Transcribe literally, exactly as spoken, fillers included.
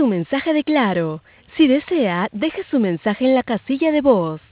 su mensaje de Claro. Si desea, deje su mensaje en la casilla de voz.